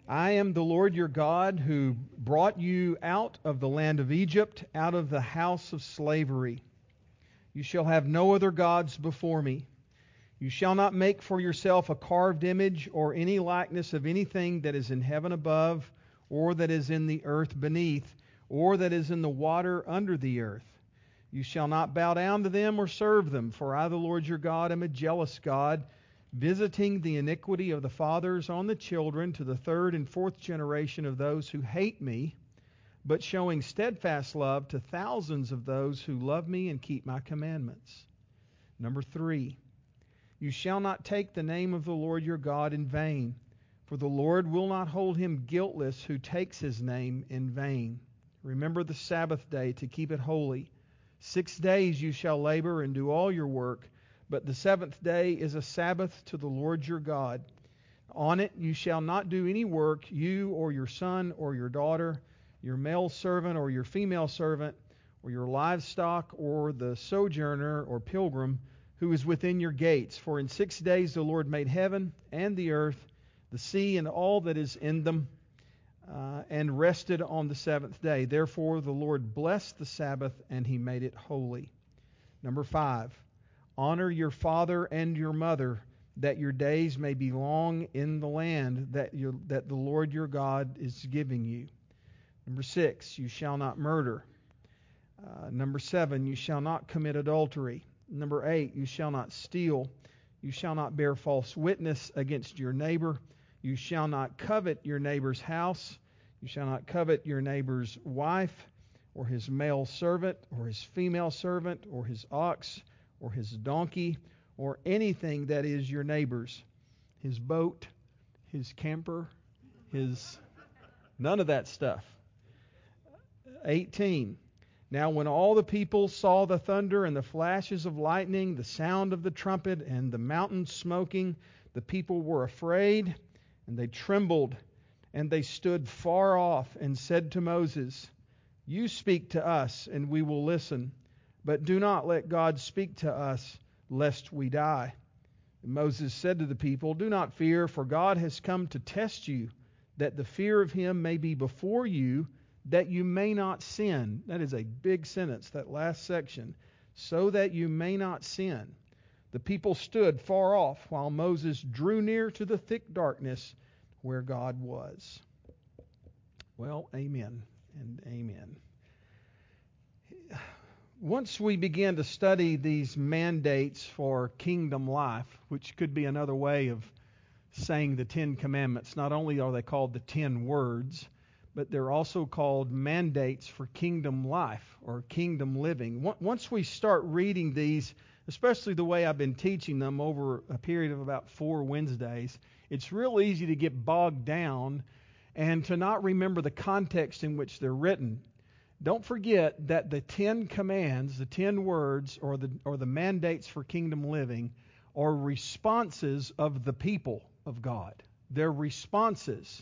I am the Lord your God who brought you out of the land of Egypt, out of the house of slavery. You shall have no other gods before me. You shall not make for yourself a carved image or any likeness of anything that is in heaven above, or that is in the earth beneath, or that is in the water under the earth. You shall not bow down to them or serve them, for I, the Lord your God, am a jealous God, visiting the iniquity of the fathers on the children to the third and fourth generation of those who hate me, but showing steadfast love to thousands of those who love me and keep my commandments. Number 3, you shall not take the name of the Lord your God in vain, for the Lord will not hold him guiltless who takes his name in vain. Remember the Sabbath day to keep it holy. 6 days you shall labor and do all your work, but the seventh day is a Sabbath to the Lord your God. On it you shall not do any work, you or your son or your daughter, your male servant or your female servant, or your livestock, or the sojourner or pilgrim who is within your gates. For in 6 days the Lord made heaven and the earth, the sea and all that is in them, and rested on the seventh day. Therefore the Lord blessed the Sabbath, and he made it holy. Number 5, honor your father and your mother, that your days may be long in the land that the Lord your God is giving you. Number 6, you shall not murder. Number 7, you shall not commit adultery. Number 8, you shall not steal. You shall not bear false witness against your neighbor. You shall not covet your neighbor's house. You shall not covet your neighbor's wife, or his male servant, or his female servant, or his ox, or his donkey, or anything that is your neighbor's. His boat, his camper, none of that stuff. 18. Now when all the people saw the thunder and the flashes of lightning, the sound of the trumpet and the mountain smoking, the people were afraid, and they trembled, and they stood far off and said to Moses, you speak to us, and we will listen, but do not let God speak to us, lest we die. And Moses said to the people, do not fear, for God has come to test you, that the fear of him may be before you, that you may not sin. That is a big sentence, that last section. So that you may not sin. The people stood far off, while Moses drew near to the thick darkness where God was. Well, amen and amen. Once we begin to study these mandates for kingdom life, which could be another way of saying the 10 Commandments, not only are they called the 10 words, but they're also called mandates for kingdom life or kingdom living. Once we start reading these, especially the way I've been teaching them over a period of about 4 Wednesdays, it's real easy to get bogged down and to not remember the context in which they're written. Don't forget that the 10 commands, the 10 words, or the mandates for kingdom living are responses of the people of God. They're responses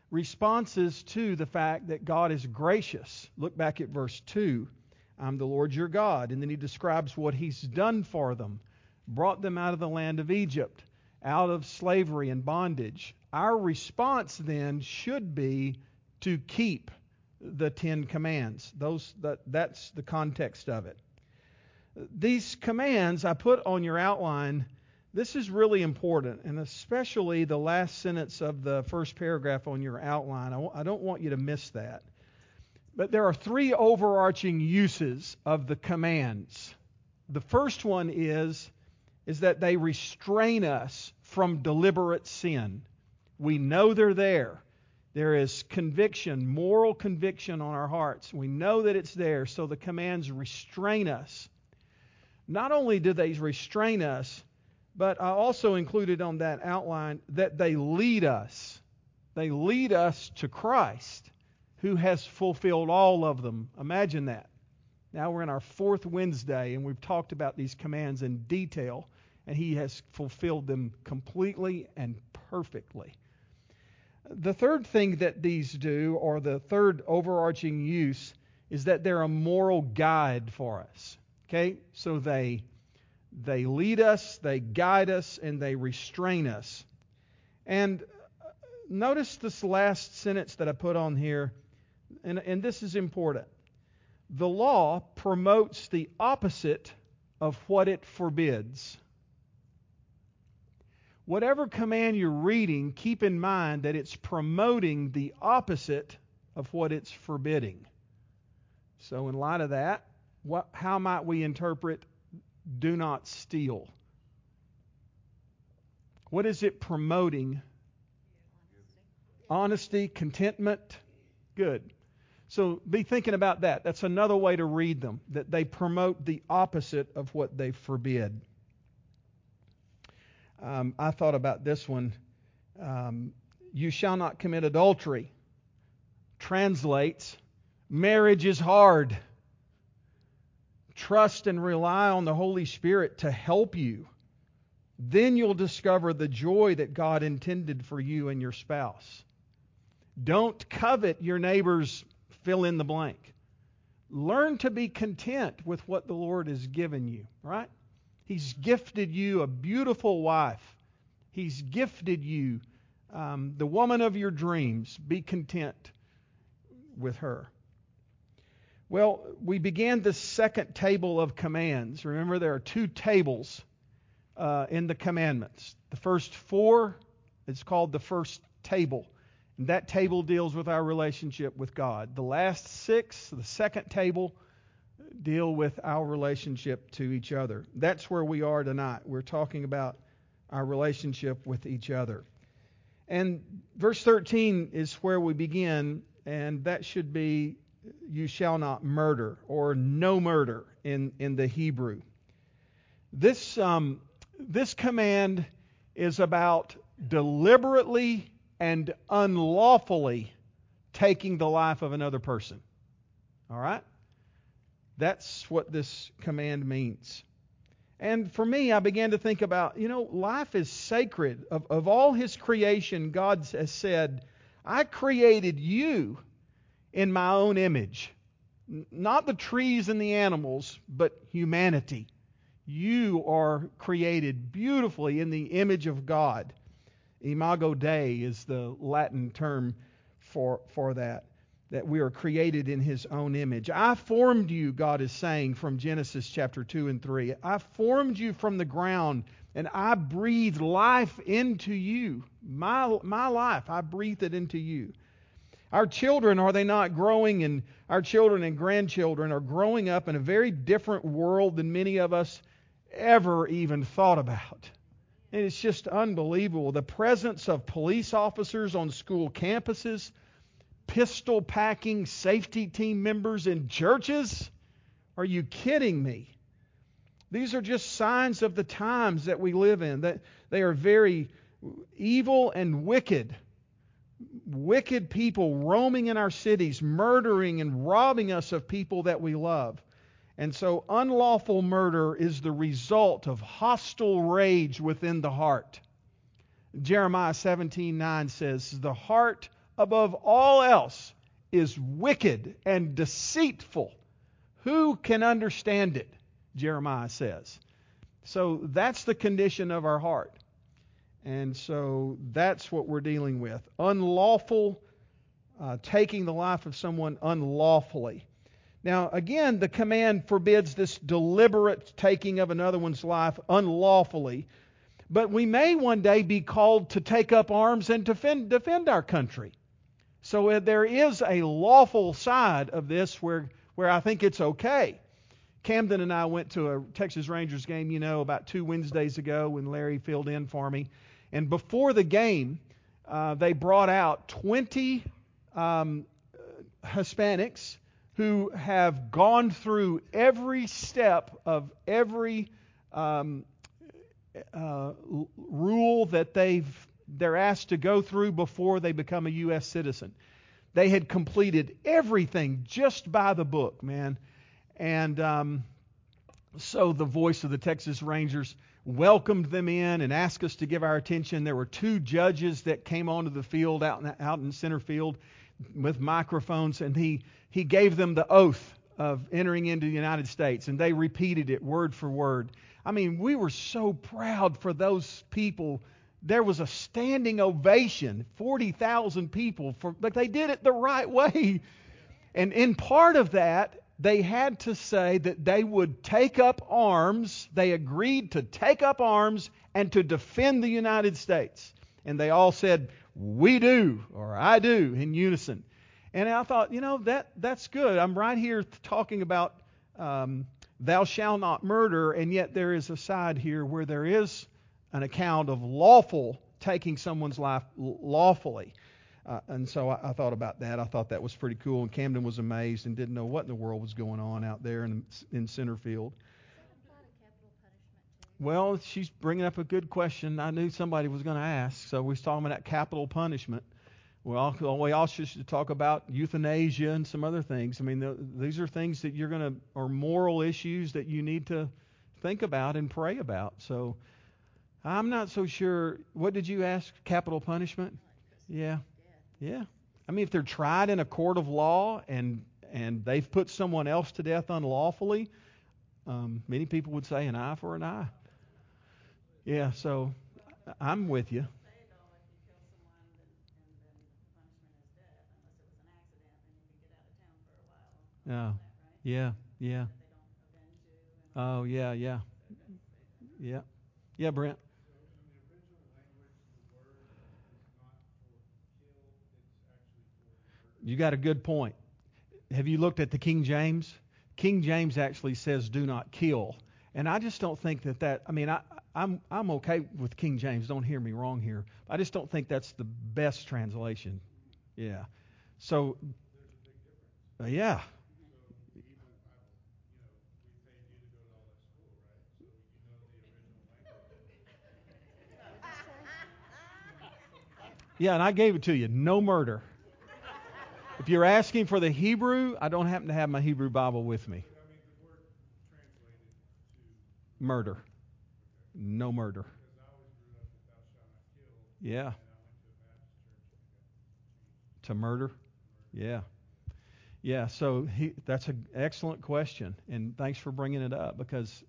to the fact that God is gracious. Look back at verse 2. I'm the Lord your God. And then he describes what he's done for them. Brought them out of the land of Egypt, out of slavery and bondage. Our response then should be to keep the 10 commands. That's the context of it. These commands I put on your outline. This is really important, and especially the last sentence of the first paragraph on your outline. I don't want you to miss that. But there are 3 overarching uses of the commands. The first one is that they restrain us from deliberate sin. We know they're there. There is conviction, moral conviction on our hearts. We know that it's there, so the commands restrain us. Not only do they restrain us, but I also included on that outline that they lead us. They lead us to Christ, who has fulfilled all of them. Imagine that. Now we're in our 4th Wednesday, and we've talked about these commands in detail, and he has fulfilled them completely and perfectly. The third thing that these do, or the third overarching use, is that they're a moral guide for us. Okay? So they lead us, they guide us, and they restrain us. And notice this last sentence that I put on here, and this is important. The law promotes the opposite of what it forbids. Whatever command you're reading, keep in mind that it's promoting the opposite of what it's forbidding. So in light of that, how might we interpret do not steal? What is it promoting? Honesty, contentment. Good. So be thinking about that. That's another way to read them, that they promote the opposite of what they forbid. I thought about this one. You shall not commit adultery. Translates, marriage is hard. Trust and rely on the Holy Spirit to help you. Then you'll discover the joy that God intended for you and your spouse. Don't covet your neighbor's fill in the blank. Learn to be content with what the Lord has given you, right? He's gifted you a beautiful wife. He's gifted you the woman of your dreams. Be content with her. Well, we began the second table of commands. Remember, there are two tables in the commandments. The first four is called the first table. And that table deals with our relationship with God. The last six, the second table, deal with our relationship to each other. That's where we are tonight. We're talking about our relationship with each other. And verse 13 is where we begin, and that should be, you shall not murder, or no murder in the Hebrew. This command is about deliberately and unlawfully taking the life of another person. All right? That's what this command means. And for me, I began to think about, life is sacred. Of all His creation, God has said, I created you in my own image. Not the trees and the animals, but humanity. You are created beautifully in the image of God. Imago Dei is the Latin term for that we are created in His own image. I formed you, God is saying from Genesis chapter 2 and 3. I formed you from the ground, and I breathed life into you. My life, I breathed it into you. Our children, are they not growing? And our children and grandchildren are growing up in a very different world than many of us ever even thought about. And it's just unbelievable. The presence of police officers on school campuses, pistol-packing safety team members in churches. Are you kidding me? These are just signs of the times that we live in, that they are very evil and wicked. Wicked people roaming in our cities, murdering and robbing us of people that we love. And so unlawful murder is the result of hostile rage within the heart. Jeremiah 17:9 says, the heart above all else is wicked and deceitful. Who can understand it? Jeremiah says. So that's the condition of our heart. And so that's what we're dealing with. Unlawful, taking the life of someone unlawfully. Now, again, the command forbids this deliberate taking of another one's life unlawfully. But we may one day be called to take up arms and defend our country. So there is a lawful side of this where I think it's okay. Camden and I went to a Texas Rangers game, about 2 Wednesdays ago when Larry filled in for me. And before the game, they brought out 20 Hispanics who have gone through every step of every rule that they're asked to go through before they become a U.S. citizen. They had completed everything just by the book, man. And so the voice of the Texas Rangers welcomed them in and asked us to give our attention. There were 2 judges that came onto the field out in center field with microphones, and he gave them the oath of entering into the United States, and they repeated it word for word. I mean, we were so proud for those people There was a standing ovation, 40,000 people, but they did it the right way. And in part of that, they had to say that they would take up arms. They agreed to take up arms and to defend the United States. And they all said, "We do," or "I do," in unison. And I thought, that's good. I'm right here talking about thou shalt not murder, and yet there is a side here where there is an account of lawful taking someone's life lawfully. And so I thought about that. I thought that was pretty cool. And Camden was amazed and didn't know what in the world was going on out there in Centerfield. Well, she's bringing up a good question. I knew somebody was going to ask. So we're talking about capital punishment. Well, we also should talk about euthanasia and some other things. I mean, these are things that are moral issues that you need to think about and pray about. So I'm not so sure. What did you ask? Capital punishment? Yeah. Yeah. I mean, if they're tried in a court of law and they've put someone else to death unlawfully, many people would say an eye for an eye. Yeah, so I'm with you. Yeah. Yeah. Yeah. Oh, yeah, yeah. Yeah. Yeah, Brent. You got a good point. Have you looked at the King James? King James actually says "do not kill," and I just don't think that. I mean, I'm okay with King James. Don't hear me wrong here. I just don't think that's the best translation. Yeah. So, yeah. Yeah, and I gave it to you. No murder. If you're asking for the Hebrew, I don't happen to have my Hebrew Bible with me. Murder. No murder. Yeah. To murder? Yeah. Yeah, so that's an excellent question, and thanks for bringing it up because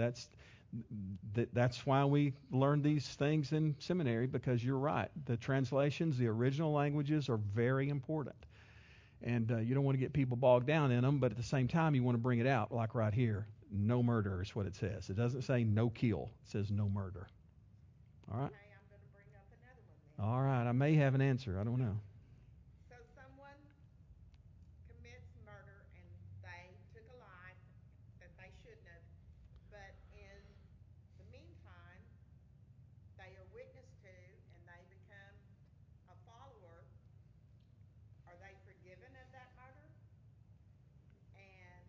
that's why we learn these things in seminary, because you're right. The translations, the original languages are very important. And you don't want to get people bogged down in them, but at the same time, you want to bring it out, like right here. No murder is what it says. It doesn't say no kill. It says no murder. All right? Okay, I'm going to bring up another one then. All right. I may have an answer. I don't know. So someone commits murder and they took a life that they shouldn't have, but in the meantime, they are witness to and they become a follower. Are they forgiven of that murder? And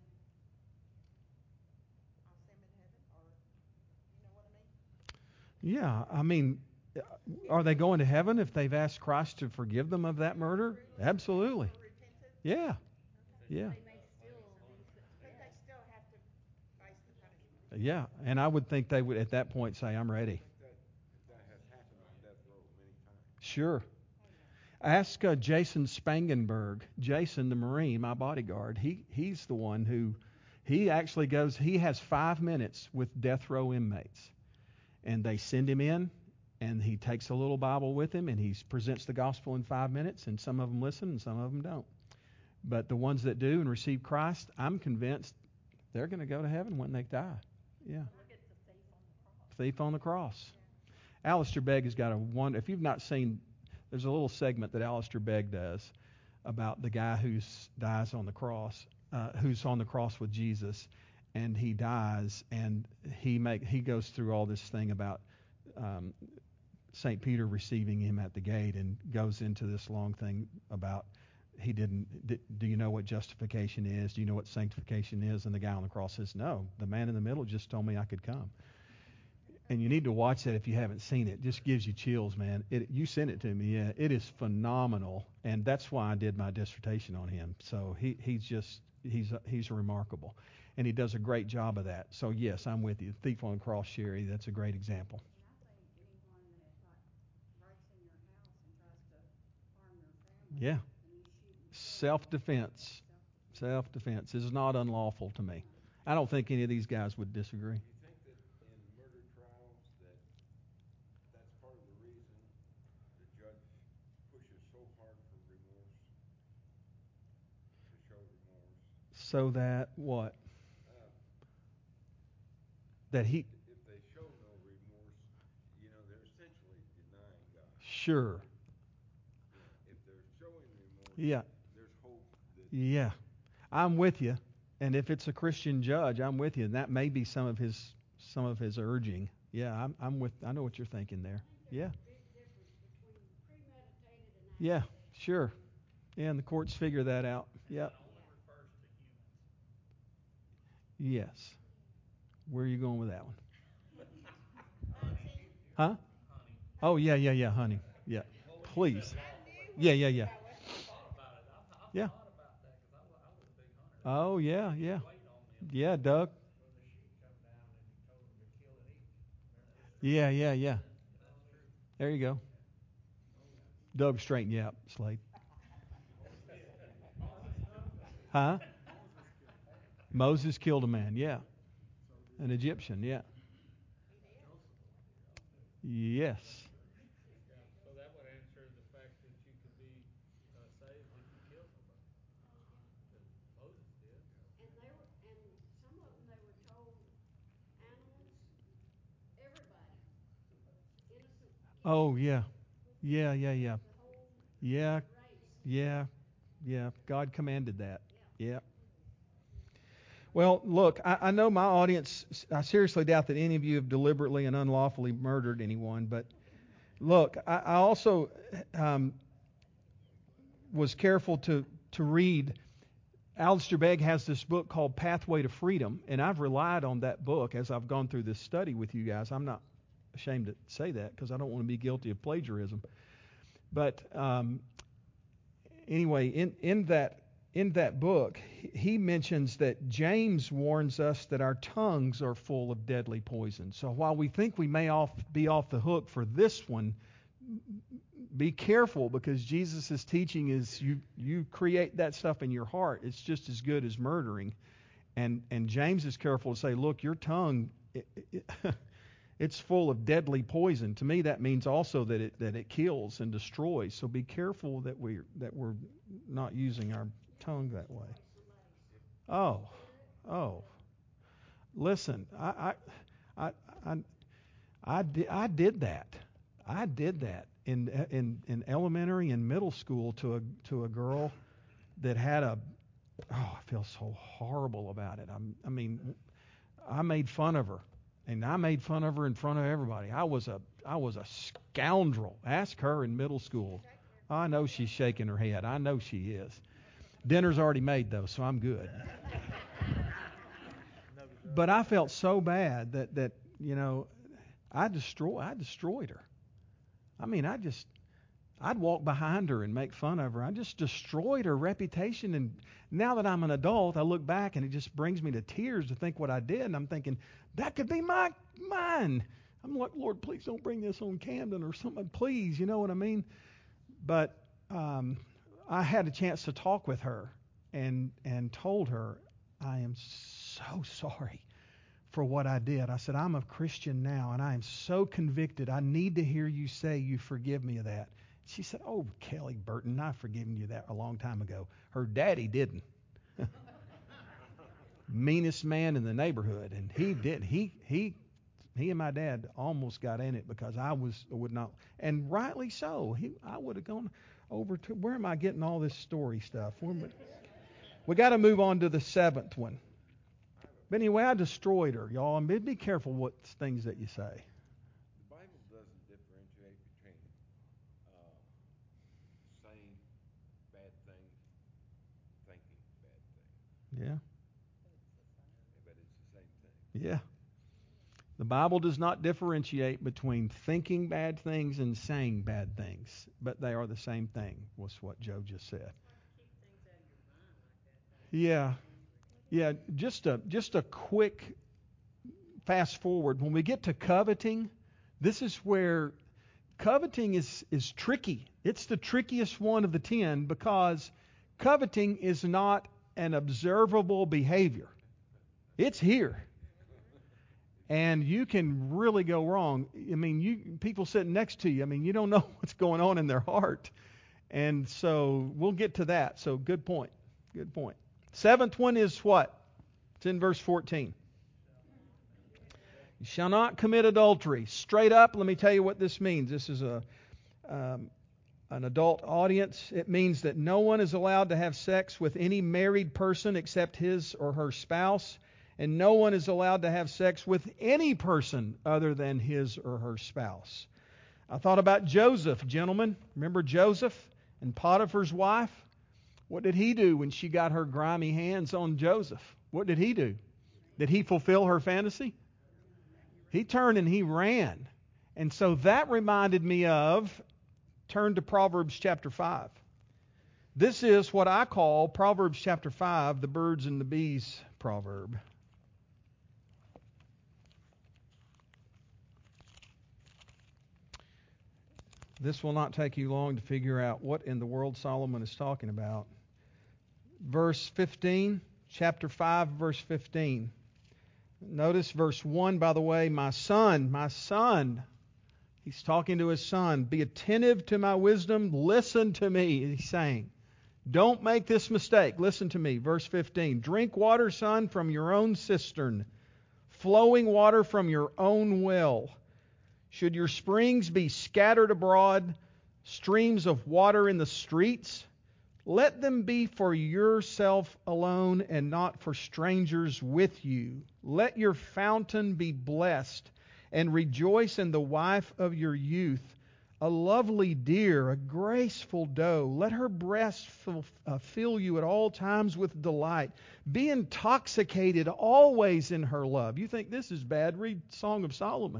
I'll see them in heaven, or you know what I mean? Yeah. I mean, are they going to heaven if they've asked Christ to forgive them of that murder? Truly Absolutely. for repentance? Yeah. Okay. Yeah. But they still have to face the punishment. Yeah. And I would think they would at that point say, "I'm ready." Sure. Oh yeah. Ask Jason Spangenberg. Jason, the Marine, my bodyguard. He's the one who he actually goes. He has 5 minutes with death row inmates, and they send him in, and he takes a little Bible with him, and he presents the gospel in 5 minutes. And some of them listen, and some of them don't. But the ones that do and receive Christ, I'm convinced they're going to go to heaven when they die. Yeah. Look at the thief on the cross. Thief on the cross. Alistair Begg has got a one. If you've not seen, there's a little segment that Alistair Begg does about the guy who dies on the cross, who's on the cross with Jesus, and he dies, and he goes through all this thing about St. Peter receiving him at the gate, and goes into this long thing about he didn't. Do you know what justification is? Do you know what sanctification is? And the guy on the cross says, "No, the man in the middle just told me I could come." And you need to watch that if you haven't seen it. It just gives you chills, man. You sent it to me. Yeah, it is phenomenal, and that's why I did my dissertation on him. So he's remarkable, and he does a great job of that. So yes, I'm with you. Thief on the cross, Sherry. That's a great example. And I think anyone that breaks in your house and tries to harm your family, Yeah, and you shoot and kill them, self-defense. Self-defense is not unlawful to me. I don't think any of these guys would disagree. So that what? That he. If they show no remorse, they're essentially denying God. Sure. If they're showing remorse, Yeah. there's hope that. Yeah. I'm with you. And if it's a Christian judge, I'm with you. And that may be some of his urging. Yeah, I'm with. I know what you're thinking there. Yeah. Big difference between premeditated and Yeah. accidental. Sure. Yeah, and the courts figure that out. Yep. That only refers to humans. Yes. Where are you going with that one? Hunting. Huh? Honey. Oh, yeah, honey. Yeah. Please. Yeah. I thought about it. I've Yeah. thought about that because I was a big hunter. Oh, yeah. Wait on them. Yeah, Doug. When the sheep come down and he told them to kill and eat. Remember this? Yeah. That's true. There you go. Doug, straighten you out, Slade. Huh? Moses killed a man, yeah. An Egyptian, yeah. Yes. Yeah. So that would answer the fact that you could be saved if you kill somebody. Because Moses did. And some of them they were told animals, everybody, innocent kids. Oh, yeah. Yeah. The whole Yeah, race. yeah. God commanded that. Yeah. Well, look, I know my audience, I seriously doubt that any of you have deliberately and unlawfully murdered anyone, but look, I also was careful to read. Alistair Begg has this book called Pathway to Freedom, and I've relied on that book as I've gone through this study with you guys. I'm not ashamed to say that because I don't want to be guilty of plagiarism. But anyway, in that book, he mentions that James warns us that our tongues are full of deadly poison. So while we think we may be off the hook for this one, be careful, because Jesus' teaching is you create that stuff in your heart. It's just as good as murdering. And James is careful to say, look, your tongue, it's full of deadly poison. To me, that means also that it kills and destroys. So be careful that we're not using our tongue that way. Oh. Listen, I did that. I did that in elementary and middle school to a girl that had I feel so horrible about it. I mean, I made fun of her. And I made fun of her in front of everybody. I was a scoundrel. Ask her in middle school. I know she's shaking her head. I know she is. Dinner's already made, though, so I'm good. But I felt so bad that I destroyed her. I mean, I'd walk behind her and make fun of her. I just destroyed her reputation. And now that I'm an adult, I look back and it just brings me to tears to think what I did. And I'm thinking, that could be mine. I'm like, Lord, please don't bring this on Camden or something. Please, you know what I mean? But I had a chance to talk with her and told her, I am so sorry for what I did. I said, I'm a Christian now, and I am so convicted. I need to hear you say you forgive me of that. She said, oh, Kelly Burton, I've forgiven you that a long time ago. Her daddy didn't. Meanest man in the neighborhood. And he did. He and my dad almost got in it because I would not. And rightly so. I would have gone over to, where am I getting all this story stuff? We got to move on to the seventh one. But anyway, I destroyed her, y'all. And be careful what things that you say. The Bible doesn't differentiate between saying bad things, thinking bad things. Yeah. But it's the same thing. Yeah. The Bible does not differentiate between thinking bad things and saying bad things, but they are the same thing, was what Joe just said. Yeah. Yeah, just a quick fast forward. When we get to coveting, this is where coveting is tricky. It's the trickiest one of the 10 because coveting is not an observable behavior. It's here. And you can really go wrong. I mean, people sitting next to you, I mean, you don't know what's going on in their heart. And so we'll get to that. So good point. Good point. Seventh one is what? It's in verse 14. You shall not commit adultery. Straight up, let me tell you what this means. This is an adult audience. It means that no one is allowed to have sex with any married person except his or her spouse, and no one is allowed to have sex with any person other than his or her spouse. I thought about Joseph, gentlemen. Remember Joseph and Potiphar's wife? What did he do when she got her grimy hands on Joseph? What did he do? Did he fulfill her fantasy? He turned and he ran. And so that reminded me of, turn to Proverbs chapter 5. This is what I call Proverbs chapter 5, the birds and the bees proverb. This will not take you long to figure out what in the world Solomon is talking about. Verse 15, chapter 5, verse 15. Notice verse 1, by the way, my son. He's talking to his son. Be attentive to my wisdom. Listen to me, he's saying. Don't make this mistake. Listen to me. Verse 15. Drink water, son, from your own cistern, flowing water from your own well. Should your springs be scattered abroad, streams of water in the streets? Let them be for yourself alone and not for strangers with you. Let your fountain be blessed, and rejoice in the wife of your youth, a lovely deer, a graceful doe. Let her breast fill you at all times with delight. Be intoxicated always in her love. You think this is bad? Read Song of Solomon.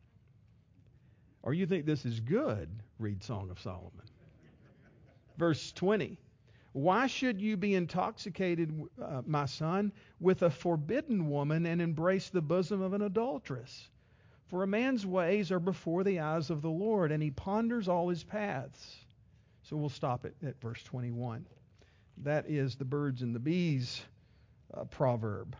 Or you think this is good? Read Song of Solomon. Verse 20. Why should you be intoxicated, my son, with a forbidden woman and embrace the bosom of an adulteress? For a man's ways are before the eyes of the Lord, and he ponders all his paths. So we'll stop it at verse 21. That is the birds and the bees proverb.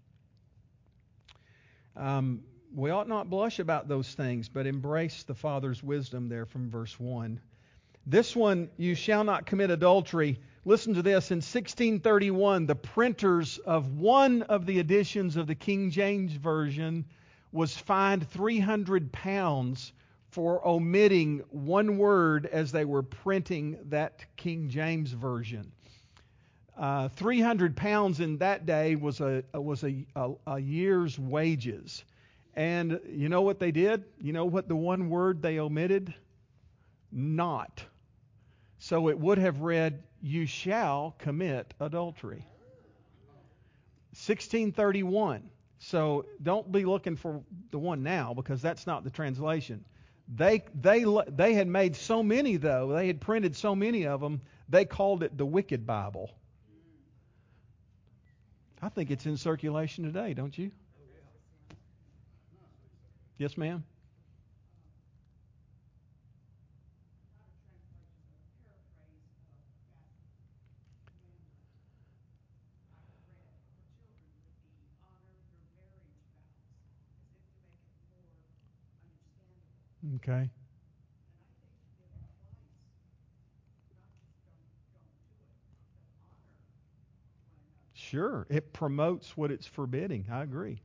We ought not blush about those things, but embrace the Father's wisdom there from verse 1. This one, you shall not commit adultery. Listen to this. In 1631, the printers of one of the editions of the King James Version was fined £300 for omitting one word as they were printing that King James Version. £300 in that day was a year's wages. And you know what they did? You know what the one word they omitted? Not. So it would have read, you shall commit adultery. 1631. So don't be looking for the one now, because that's not the translation. They had made so many, though. They had printed so many of them, they called it the Wicked Bible. I think it's in circulation today, don't you? Yes, ma'am? Okay. Sure. It promotes what it's forbidding. I agree.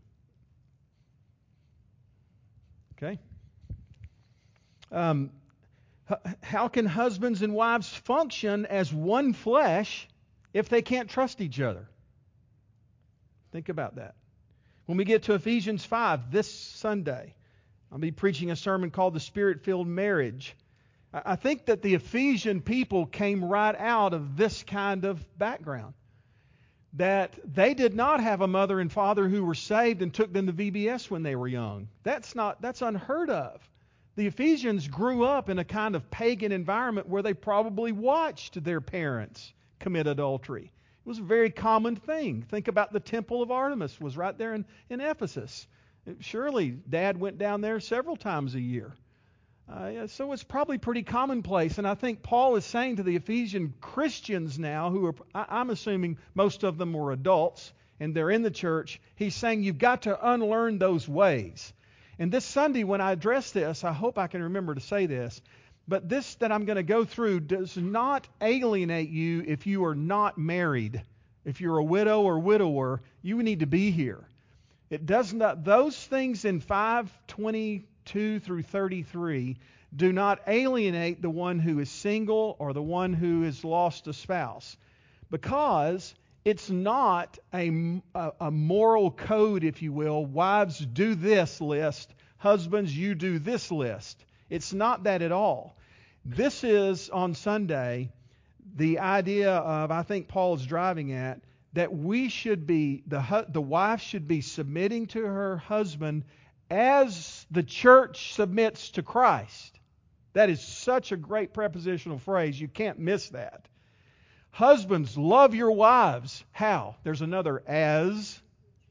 Okay. How can husbands and wives function as one flesh if they can't trust each other? Think about that. When we get to Ephesians 5 this Sunday, I'll be preaching a sermon called The Spirit-Filled Marriage. I think that the Ephesian people came right out of this kind of background. That they did not have a mother and father who were saved and took them to VBS when they were young. That's unheard of. The Ephesians grew up in a kind of pagan environment where they probably watched their parents commit adultery. It was a very common thing. Think about the Temple of Artemis was right there in Ephesus. Surely Dad went down there several times a year. So it's probably pretty commonplace. And I think Paul is saying to the Ephesian Christians now, who are, I'm assuming most of them were adults, and they're in the church, he's saying you've got to unlearn those ways. And this Sunday when I address this, I hope I can remember to say this, but this that I'm going to go through does not alienate you if you are not married. If you're a widow or widower, you need to be here. It does not, those things in 5:22 through 33 do not alienate the one who is single or the one who has lost a spouse, because it's not a moral code, if you will. Wives, do this list. Husbands, you do this list. It's not that at all. This is, on Sunday, the idea of, I think Paul is driving at, that we should be, the wife should be submitting to her husband as the church submits to Christ. That is such a great prepositional phrase. You can't miss that. Husbands, love your wives. How? There's another as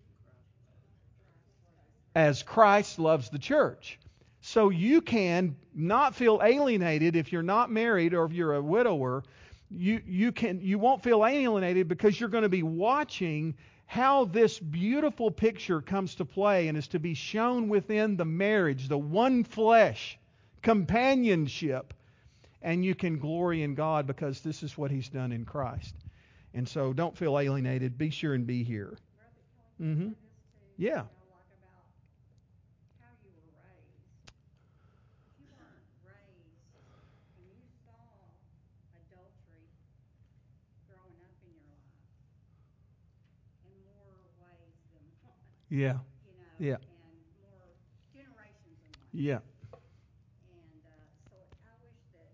Christ loves the church. So you can not feel alienated if you're not married or if you're a widower. You won't feel alienated because you're going to be watching how this beautiful picture comes to play and is to be shown within the marriage, the one flesh, companionship. And you can glory in God because this is what He's done in Christ. And so don't feel alienated. Be sure and be here. Mm-hmm. Yeah. Like about how you were raised. If you weren't raised and you saw adultery growing up in your life in more ways than one, Yeah. Yeah. and more generations than one. Yeah. And so I wish that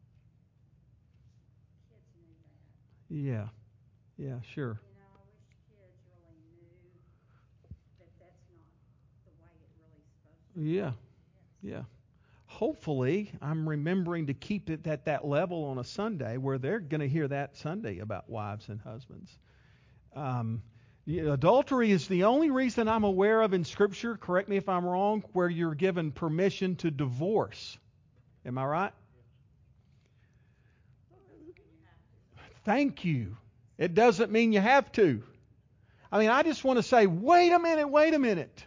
kids knew that. Yeah. Yeah, sure. I wish kids really knew that that's not the way it really is supposed to be. Yeah. Yeah. Hopefully, I'm remembering to keep it at that level on a Sunday where they're going to hear that Sunday about wives and husbands. Adultery is the only reason I'm aware of in Scripture, correct me if I'm wrong, where you're given permission to divorce. Am I right? Thank you. It doesn't mean you have to. I mean, I just want to say, wait a minute.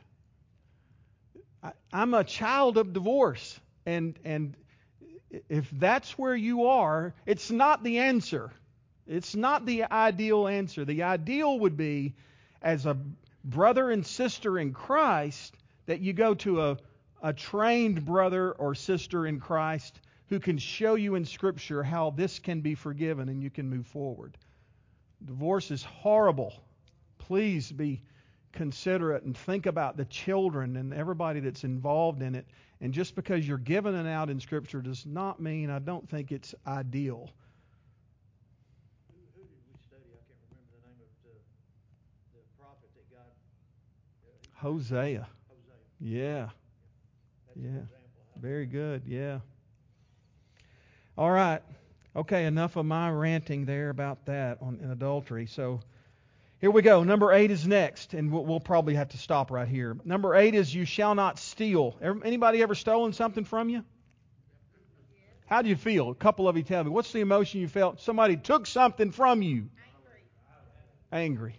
I'm a child of divorce. And if that's where you are, it's not the answer. It's not the ideal answer. The ideal would be, as a brother and sister in Christ, that you go to a trained brother or sister in Christ who can show you in Scripture how this can be forgiven and you can move forward. Divorce is horrible. Please be considerate and think about the children and everybody that's involved in it. And just because you're given it out in Scripture does not mean I don't think it's ideal. Who did we study? I can't remember the name of the prophet that God... Hosea. Yeah. That's an example. Very good. Yeah. All right. Okay, enough of my ranting there about that in adultery. So here we go. Number 8 is next, and we'll probably have to stop right here. Number 8 is you shall not steal. Anybody ever stolen something from you? How do you feel? A couple of you tell me. What's the emotion you felt? Somebody took something from you. Angry.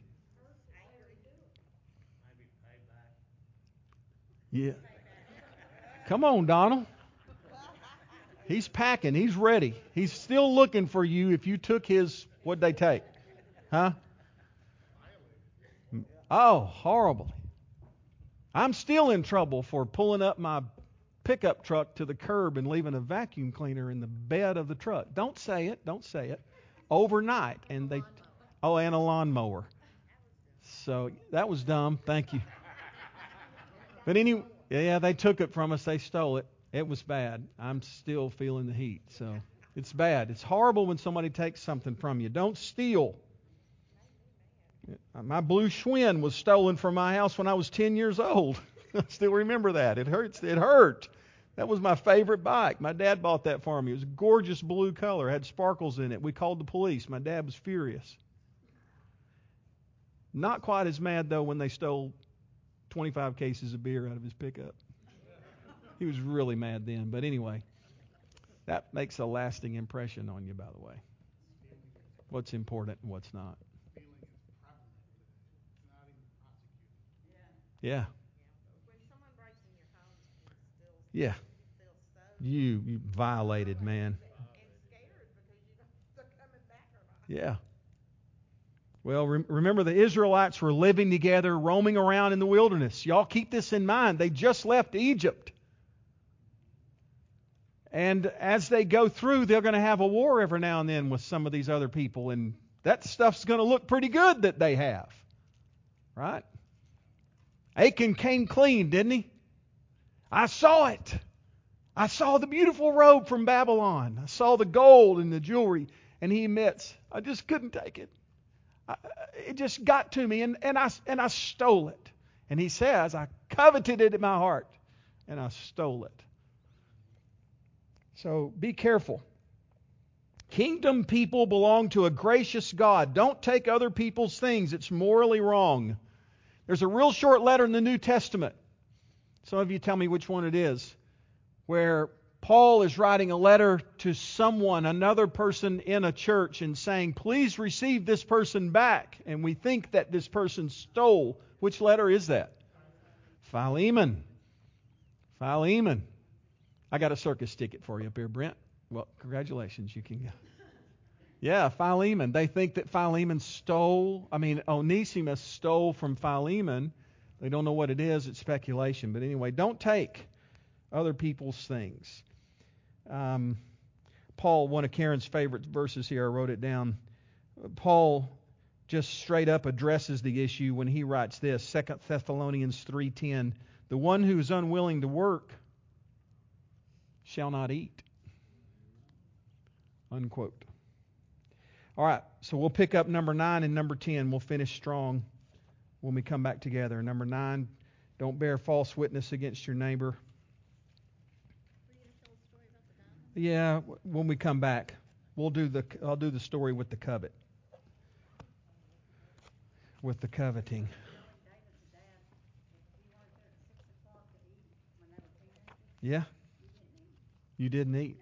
Yeah. Come on, Donald. He's packing. He's ready. He's still looking for you if you took his... What'd they take? Huh? Oh, horrible. I'm still in trouble for pulling up my pickup truck to the curb and leaving a vacuum cleaner in the bed of the truck. Don't say it. Overnight. And and a lawnmower. So that was dumb. Thank you. But anyway, yeah, they took it from us. They stole it. It was bad. I'm still feeling the heat. So it's bad. It's horrible when somebody takes something from you. Don't steal. My blue Schwinn was stolen from my house when I was 10 years old. I still remember that. It hurts. It hurt. That was my favorite bike. My dad bought that for me. It was a gorgeous blue color. Had sparkles in it. We called the police. My dad was furious. Not quite as mad, though, when they stole 25 cases of beer out of his pickup. He was really mad then. But anyway, that makes a lasting impression on you, by the way. What's important and what's not. Yeah. When someone breaks in your home and steals, Yeah. you feel so You violated, man. and scared because you don't know if they're coming back or not. Yeah. Well, remember the Israelites were living together, roaming around in the wilderness. Y'all keep this in mind. They just left Egypt. And as they go through, they're going to have a war every now and then with some of these other people. And that stuff's going to look pretty good that they have. Right? Achan came clean, didn't he? I saw it. I saw the beautiful robe from Babylon. I saw the gold and the jewelry. And he admits, I just couldn't take it. It just got to me, and I stole it. And he says, I coveted it in my heart, and I stole it. So be careful. Kingdom people belong to a gracious God. Don't take other people's things. It's morally wrong. There's a real short letter in the New Testament. Some of you tell me which one it is, where Paul is writing a letter to someone, another person in a church, and saying, please receive this person back. And we think that this person stole. Which letter is that? Philemon. Philemon. I got a circus ticket for you up here, Brent. Well, congratulations. You can go. Yeah, Philemon. They think that Onesimus stole from Philemon. They don't know what it is. It's speculation. But anyway, don't take other people's things. Paul, one of Karen's favorite verses here, I wrote it down. Paul just straight up addresses the issue when he writes this, 2 Thessalonians 3:10, the one who is unwilling to work shall not eat. Unquote. All right, so we'll pick up number 9 and number 10. We'll finish strong when we come back together. Number 9, don't bear false witness against your neighbor. Yeah, when we come back, I'll do the story with the covet, with the coveting. Yeah, you didn't eat.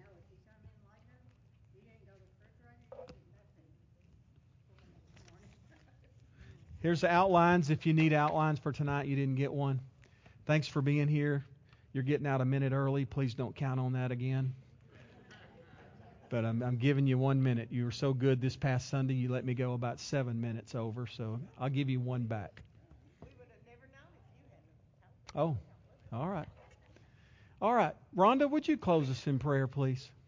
Here's the outlines. If you need outlines for tonight, you didn't get one. Thanks for being here. You're getting out a minute early. Please don't count on that again. But I'm giving you 1 minute. You were so good this past Sunday, you let me go about 7 minutes over, so I'll give you one back. We would have never known if you hadn't told us. Oh, all right. All right. Rhonda, would you close us in prayer, please?